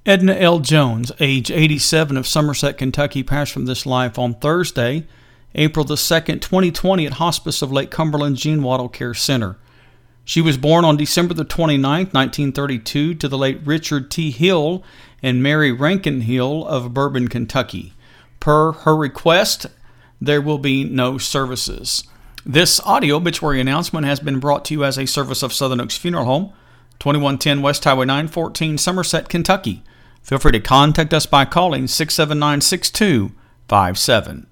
Edna L. Jones, age 87, of Somerset, Kentucky, passed from this life on Thursday, April the 2nd, 2020, at Hospice of Lake Cumberland Gene Wattle Care Center. She was born on December the 29th, 1932, to the late Richard T. Hill and Mary Rankin Hill of Bourbon, Kentucky. Per her request, there will be no services. This audio obituary announcement has been brought to you as a service of Southern Oaks Funeral Home, 2110 West Highway 914, Somerset, Kentucky. Feel free to contact us by calling 679-6257.